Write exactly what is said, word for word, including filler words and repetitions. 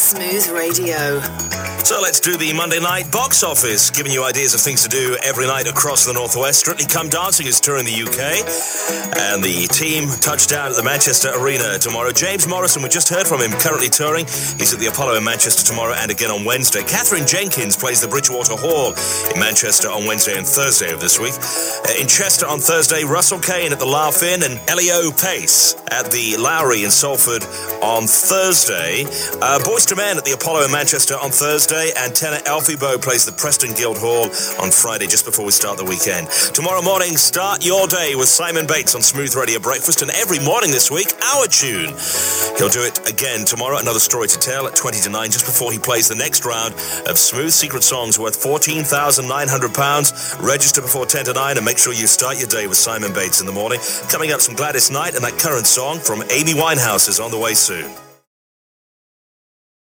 Smooth Radio. So let's do the Monday night box office, giving you ideas of things to do every night across the Northwest. Strictly Come Dancing is touring the U K, and the team touched down at the Manchester Arena tomorrow. James Morrison, we just heard from him, currently touring. He's at the Apollo in Manchester tomorrow and again on Wednesday. Catherine Jenkins plays the Bridgewater Hall in Manchester on Wednesday and Thursday of this week. Uh, in Chester on Thursday, Russell Kane at the Laugh Inn and Elio Pace at the Lowry in Salford on Thursday. Uh, Boyz two Men at the Apollo in Manchester on Thursday, and tenor Alfie Boe plays the Preston Guildhall on Friday, just before we start the weekend. Tomorrow morning, start your day with Simon Bates on Smooth Radio Breakfast, and every morning this week, Our Tune. He'll do it again tomorrow, another story to tell at twenty to nine, just before he plays the next round of Smooth Secret Songs worth fourteen thousand nine hundred pounds. Register before ten to nine and make sure you start your day with Simon Bates in the morning. Coming up, some Gladys Knight and that current song from Amy Winehouse is on the way soon.